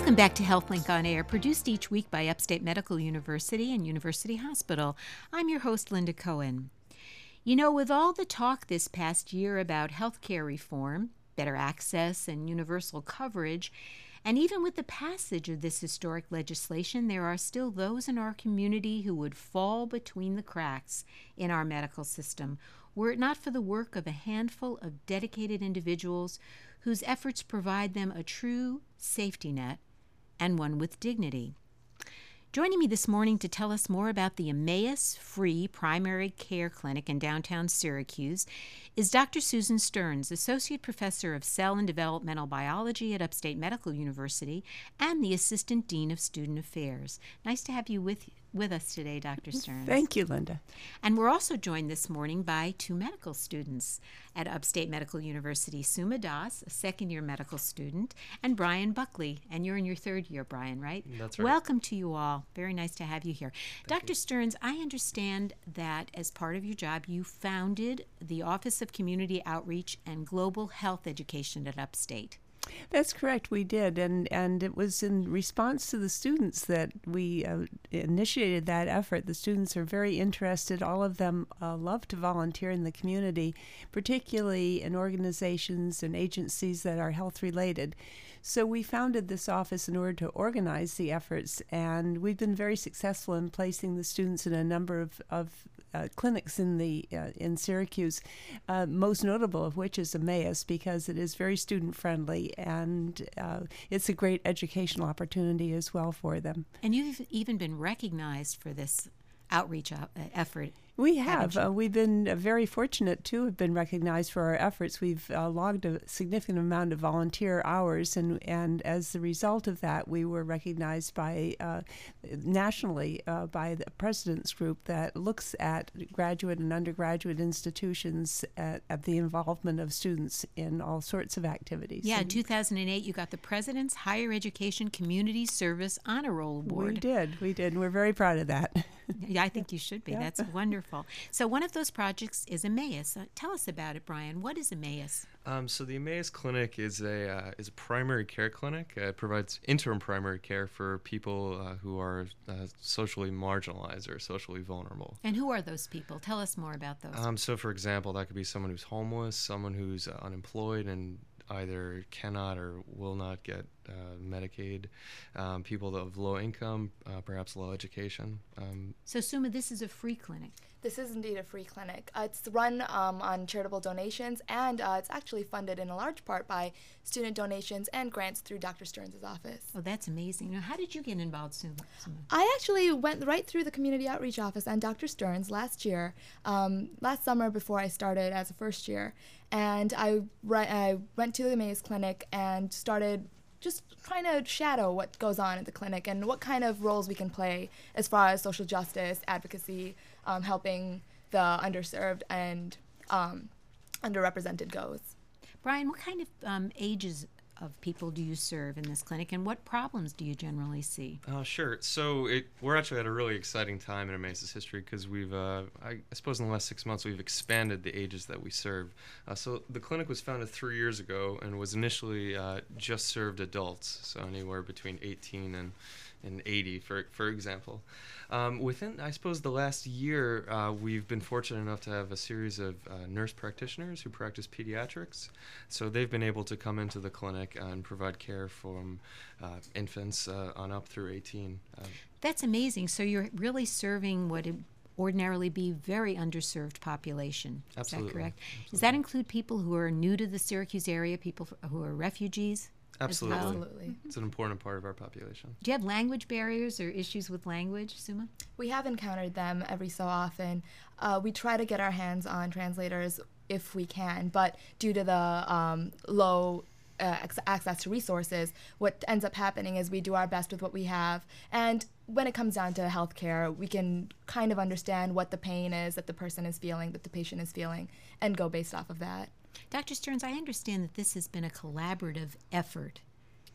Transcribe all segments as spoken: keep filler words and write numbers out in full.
Welcome back to HealthLink on Air, produced each week by Upstate Medical University and University Hospital. I'm your host, Linda Cohen. You know, with all the talk this past year about healthcare reform, better access, and universal coverage, and even with the passage of this historic legislation, there are still those in our community who would fall between the cracks in our medical system were it not for the work of a handful of dedicated individuals whose efforts provide them a true safety net and one with dignity. Joining me this morning to tell us more about the Emmaus Free Primary Care Clinic in downtown Syracuse is Doctor Susan Stearns, Associate Professor of Cell and Developmental Biology at Upstate Medical University and the Assistant Dean of Student Affairs. Nice to have you with with us today, Doctor Stearns. Thank you, Linda. And we're also joined this morning by two medical students at Upstate Medical University, Suma Das, a second-year medical student, and Brian Buckley. And you're in your third year, Brian, right? That's right. Welcome to you all. Very nice to have you here. Thank Doctor you. Stearns, I understand that as part of your job, you founded the Office of Community Outreach and Global Health Education at Upstate. That's correct, we did, and and it was in response to the students that we uh, initiated that effort. The students are very interested. All of them uh, love to volunteer in the community, particularly in organizations and agencies that are health-related. So we founded this office in order to organize the efforts, and we've been very successful in placing the students in a number of, of uh, clinics in the uh, in Syracuse, uh, most notable of which is Emmaus, because it is very student-friendly, and uh, it's a great educational opportunity as well for them. And you've even been recognized for this outreach uh, effort. We have. Uh, we've been uh, very fortunate to have been recognized for our efforts. We've uh, logged a significant amount of volunteer hours, and, and as the result of that, we were recognized by uh, nationally uh, by the President's Group that looks at graduate and undergraduate institutions at, at the involvement of students in all sorts of activities. Yeah, in and two thousand eight, you got the President's Higher Education Community Service Honor Roll Award. We did. We did, and we're very proud of that. Yeah, I think you should be. Yeah. That's wonderful. So one of those projects is Emmaus. Uh, tell us about it, Brian. What is Emmaus? Um, so the Emmaus Clinic is a uh, is a primary care clinic. Uh, it provides interim primary care for people uh, who are uh, socially marginalized or socially vulnerable. And who are those people? Tell us more about those. Um, so, for example, that could be someone who's homeless, someone who's uh, unemployed and either cannot or will not get uh, Medicaid, um, people of low income, uh, perhaps low education. Um, so, Suma, this is a free clinic. This is indeed a free clinic. Uh, it's run um, on charitable donations, and uh, it's actually funded in a large part by student donations and grants through Doctor Stearns' office. Oh, that's amazing. Now, how did you get involved, Suma? Suma? I actually went right through the community outreach office and Doctor Stearns last year, um, last summer before I started as a first year. And I, ri- I went to the Emmaus Clinic and started just trying to shadow what goes on at the clinic and what kind of roles we can play as far as social justice, advocacy, um, helping the underserved and um, underrepresented goes. Brian, what kind of um, ages of people do you serve in this clinic, and what problems do you generally see? Uh, sure. So it, we're actually at a really exciting time in Emmaus' history because we've, uh, I, I suppose in the last six months, we've expanded the ages that we serve. Uh, so the clinic was founded three years ago and was initially uh, just served adults, so anywhere between eighteen and and eighty, for for example. Um, within, I suppose, the last year, uh, we've been fortunate enough to have a series of uh, nurse practitioners who practice pediatrics. So they've been able to come into the clinic and provide care from uh, infants uh, on up through eighteen. Uh, That's amazing. So you're really serving what would ordinarily be very underserved population. Absolutely. Is that correct? Absolutely. Does that include people who are new to the Syracuse area, people f- who are refugees? Absolutely. Well? Absolutely. It's an important part of our population. Do you have language barriers or issues with language, Suma? We have encountered them every so often. Uh, we try to get our hands on translators if we can, but due to the um, low uh, ex- access to resources, what ends up happening is we do our best with what we have. And when it comes down to healthcare, we can kind of understand what the pain is that the person is feeling, that the patient is feeling, and go based off of that. Doctor Stearns, I understand that this has been a collaborative effort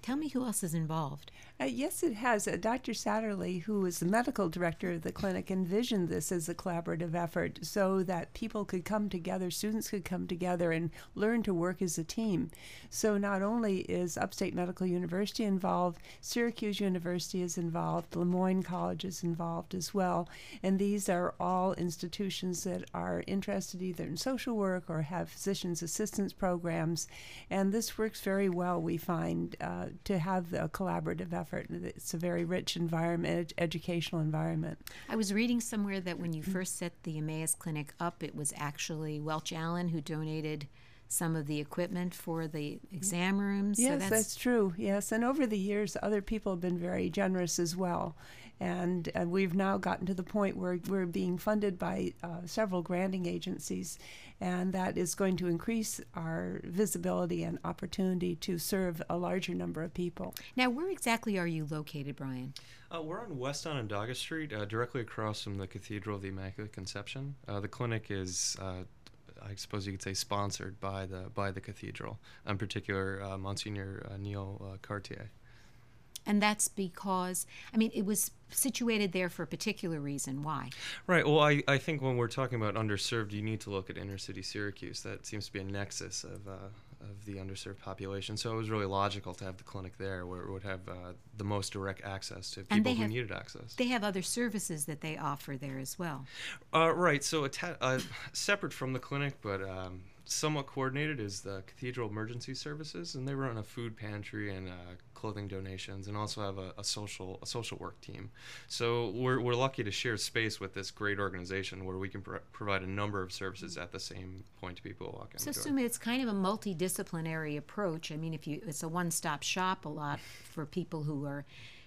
Tell me who else is involved. Uh, yes, it has. Uh, Doctor Satterley, who is the medical director of the clinic, envisioned this as a collaborative effort so that people could come together, students could come together and learn to work as a team. So not only is Upstate Medical University involved, Syracuse University is involved, Le Moyne College is involved as well, and these are all institutions that are interested either in social work or have physician's assistance programs, and this works very well, we find, uh, to have the collaborative effort. It's a very rich environment, ed- educational environment. I was reading somewhere that when you first set the Emmaus Clinic up, it was actually Welch Allen who donated some of the equipment for the exam rooms. Yes, so that's, that's true. Yes, and over the years, other people have been very generous as well. And uh, we've now gotten to the point where we're being funded by uh, several granting agencies, and that is going to increase our visibility and opportunity to serve a larger number of people. Now, where exactly are you located, Brian? Uh, we're on West Onondaga Street, uh, directly across from the Cathedral of the Immaculate Conception. Uh, the clinic is, uh, I suppose you could say, sponsored by the by the cathedral, in particular uh, Monsignor uh, Neil uh, Cartier. And that's because, I mean, it was situated there for a particular reason. Why? Right. Well, I, I think when we're talking about underserved, you need to look at inner city Syracuse. That seems to be a nexus of uh, of the underserved population. So it was really logical to have the clinic there, where it would have uh, the most direct access to people who have, needed access. They have other services that they offer there as well. Uh, right. So atta- uh, separate from the clinic, but um, somewhat coordinated, is the Cathedral Emergency Services, and they run a food pantry and uh, clothing donations, and also have a, a social a social work team. So we're we're lucky to share space with this great organization where we can pro- provide a number of services at the same point to people who walk in So the door. assume it's kind of a multidisciplinary approach. I mean, if you it's a one-stop shop a lot for people who are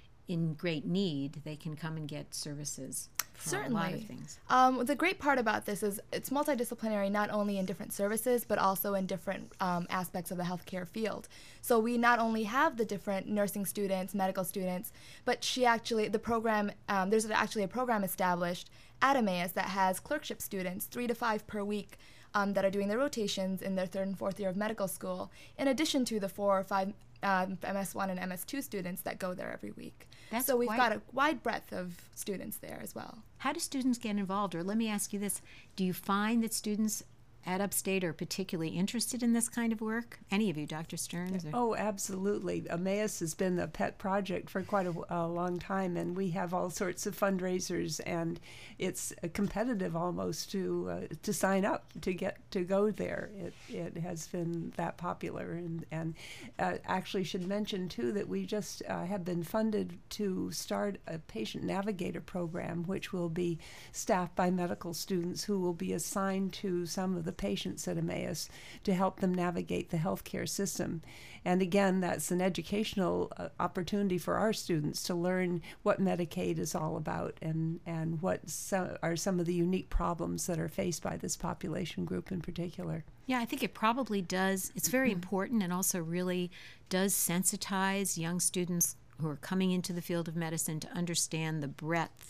in great need. They can come and get services for Certainly. a lot of things. Um, the great part about this is it's multidisciplinary not only in different services, but also in different um, aspects of the healthcare field. So we not only have the different nursing students, medical students, but she actually, the program, um, there's actually a program established at Emmaus that has clerkship students, three to five per week, um, that are doing their rotations in their third and fourth year of medical school, in addition to the four or five um, M S one and M S two students that go there every week. That's so we've quite- got a wide breadth of students there as well. How do students get involved? Or let me ask you this. Do you find that students at Upstate are particularly interested in this kind of work? Any of you, Doctor Stearns? Or? Oh, absolutely. Emmaus has been a pet project for quite a, a long time, and we have all sorts of fundraisers, and it's uh, competitive almost to uh, to sign up to get to go there. It it has been that popular, and and uh, actually should mention too that we just uh, have been funded to start a patient navigator program, which will be staffed by medical students who will be assigned to some of the patients at Emmaus to help them navigate the healthcare system. And again, that's an educational uh, opportunity for our students to learn what Medicaid is all about and, and what so, are some of the unique problems that are faced by this population group in particular. Yeah, I think it probably does. It's very important and also really does sensitize young students who are coming into the field of medicine to understand the breadth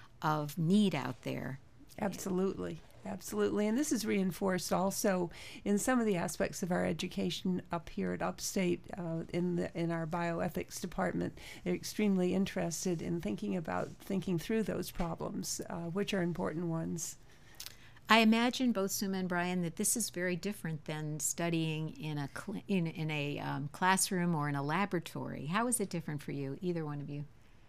of need out there. Absolutely. Absolutely. And this is reinforced also in some of the aspects of our education up here at Upstate uh, in the in our bioethics department. They're extremely interested in thinking about thinking through those problems, uh, which are important ones. I imagine, both Suma and Brian, that this is very different than studying in a cl- in, in a um, classroom or in a laboratory. How is it different for you, either one of you?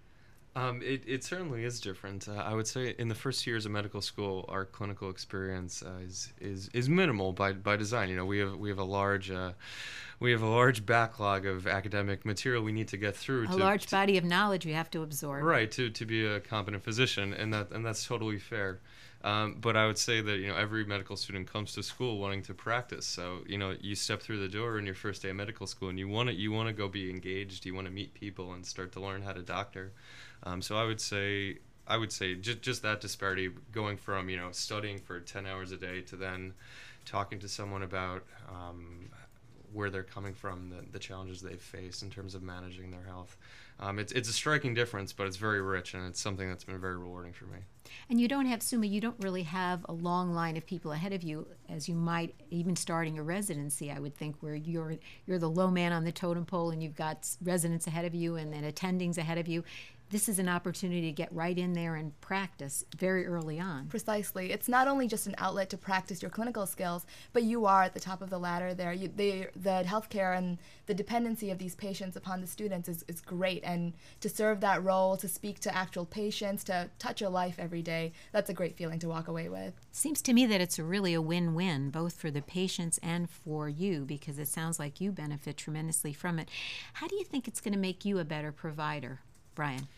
Um, it, it certainly is different. Uh, I would say in the first years of medical school, our clinical experience uh, is, is is minimal by by design. You know, we have we have a large uh, we have a large backlog of academic material we need to get through. A to, large to, body of knowledge you have to absorb. right to to be a competent physician, and that and that's totally fair. Um, but I would say that, you know, every medical student comes to school wanting to practice. So, you know, you step through the door in your first day of medical school, and you want to you want to go be engaged. You want to meet people and start to learn how to doctor. Um, so I would say I would say just just that disparity, going from, you know, studying for ten hours a day to then talking to someone about um, where they're coming from, the, the challenges they've faced in terms of managing their health. Um, it's, it's a striking difference, but it's very rich, and it's something that's been very rewarding for me. And you don't have, Suma, you don't really have a long line of people ahead of you, as you might even starting a residency, I would think, where you're you're the low man on the totem pole and you've got residents ahead of you and then attendings ahead of you. This is an opportunity to get right in there and practice very early on. Precisely. It's not only just an outlet to practice your clinical skills, but you are at the top of the ladder there. You, they, the healthcare and the dependency of these patients upon the students is, is great. And to serve that role, to speak to actual patients, to touch a life every day, that's a great feeling to walk away with. Seems to me that it's a really a win-win, both for the patients and for you, because it sounds like you benefit tremendously from it. How do you think it's going to make you a better provider, Brian?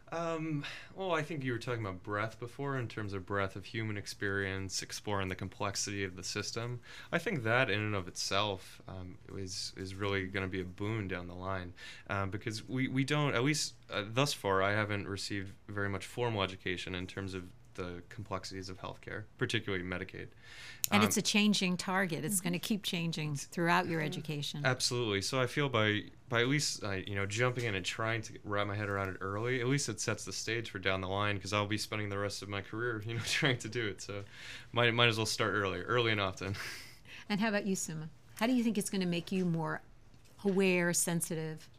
Um, well, I think you were talking about breadth before, in terms of breadth of human experience, exploring the complexity of the system. I think that in and of itself um, is is really going to be a boon down the line, um, because we, we don't, at least uh, thus far, I haven't received very much formal education in terms of the complexities of healthcare, particularly Medicaid. And um, it's a changing target. It's going to keep changing throughout your education. Absolutely. So I feel by by at least uh, you know jumping in and trying to wrap my head around it early, at least it sets the stage for down the line, because I'll be spending the rest of my career you know trying to do it. So might might as well start early, early and often. And how about you, Suma? How do you think it's going to make you more aware, sensitive?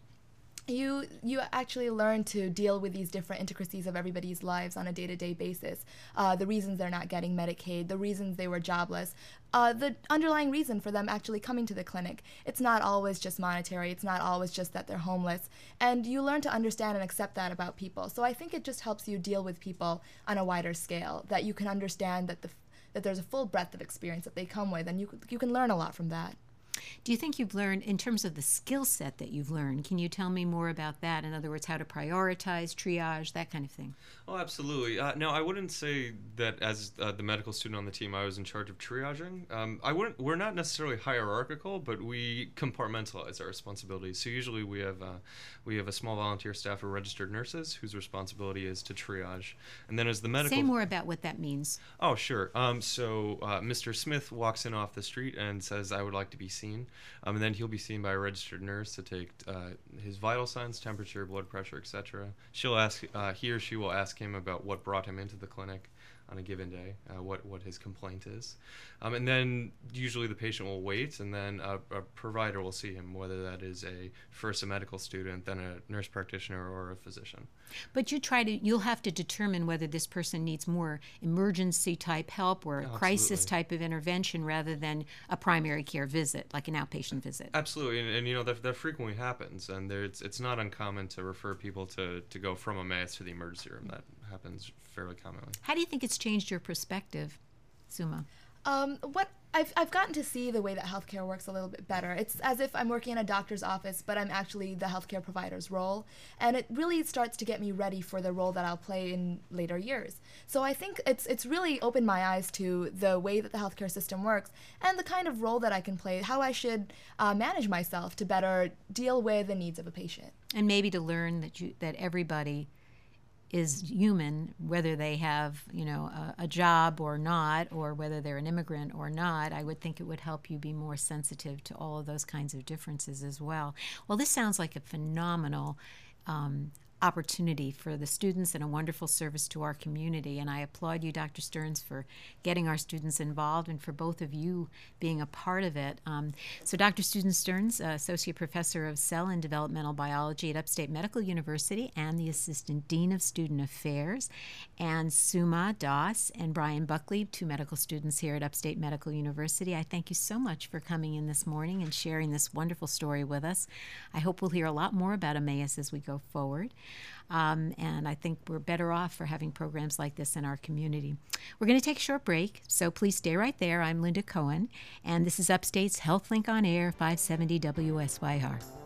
You you actually learn to deal with these different intricacies of everybody's lives on a day-to-day basis. Uh, the reasons they're not getting Medicaid, the reasons they were jobless, uh, the underlying reason for them actually coming to the clinic. It's not always just monetary. It's not always just that they're homeless. And you learn to understand and accept that about people. So I think it just helps you deal with people on a wider scale, that you can understand that the that there's a full breadth of experience that they come with, and you you can learn a lot from that. Do you think you've learned, in terms of the skill set that you've learned, can you tell me more about that? In other words, how to prioritize, triage, that kind of thing? Oh, absolutely. Uh, no, I wouldn't say that as uh, the medical student on the team, I was in charge of triaging. Um, I wouldn't. We're not necessarily hierarchical, but we compartmentalize our responsibilities. So usually we have uh, we have a small volunteer staff of registered nurses whose responsibility is to triage, and then as the medical. Say more about what that means. Oh, sure. Um, so uh, Mister Smith walks in off the street and says, "I would like to be seen." Um, and then he'll be seen by a registered nurse to take uh, his vital signs, temperature, blood pressure, et cetera. She'll ask, uh, he or she will ask him about what brought him into the clinic on a given day, uh, what, what his complaint is. Um, and then usually the patient will wait, and then a, a provider will see him, whether that is a first a medical student, then a nurse practitioner, or a physician. But you try to, you'll have to determine whether this person needs more emergency type help or a Absolutely. crisis type of intervention rather than a primary care visit, like an outpatient visit. Absolutely, and, and you know that, that frequently happens, and there, it's, it's not uncommon to refer people to, to go from Emmaus to the emergency room. That happens fairly commonly. How do you think it's changed your perspective, Suma? Um, what I've, I've gotten to see the way that healthcare works a little bit better. It's as if I'm working in a doctor's office, but I'm actually the healthcare provider's role. And it really starts to get me ready for the role that I'll play in later years. So I think it's it's really opened my eyes to the way that the healthcare system works and the kind of role that I can play, how I should uh, manage myself to better deal with the needs of a patient. And maybe to learn that you that everybody is human, whether they have, you know, a, a job or not, or whether they're an immigrant or not. I would think it would help you be more sensitive to all of those kinds of differences as well. Well, this sounds like a phenomenal um, opportunity for the students and a wonderful service to our community. And I applaud you, Doctor Stearns, for getting our students involved and for both of you being a part of it. Um, so Doctor Susan Stearns, uh, Associate Professor of Cell and Developmental Biology at Upstate Medical University and the Assistant Dean of Student Affairs, and Suma Das and Brian Buckley, two medical students here at Upstate Medical University. I thank you so much for coming in this morning and sharing this wonderful story with us. I hope we'll hear a lot more about Emmaus as we go forward. Um, and I think we're better off for having programs like this in our community. We're going to take a short break, so please stay right there. I'm Linda Cohen, and this is Upstate's HealthLink on Air, five seventy W S Y R.